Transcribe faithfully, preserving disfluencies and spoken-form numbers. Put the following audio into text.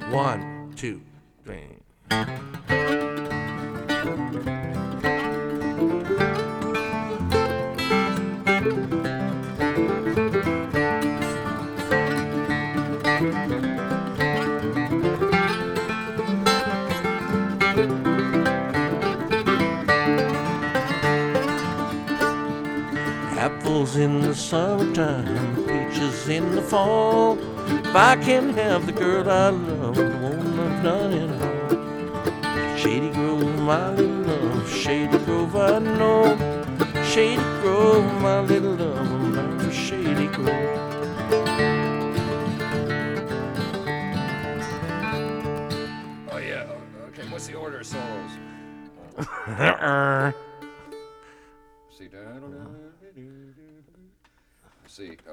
One, two, three. Apples in the summertime, peaches in the fall. If I can have the girl I love, I won't have done it all. Shady Grove, my little love, Shady Grove, I know. Shady Grove, my little love, I'm bound for Shady Grove. Oh yeah. Okay. What's the order of solos? See. See.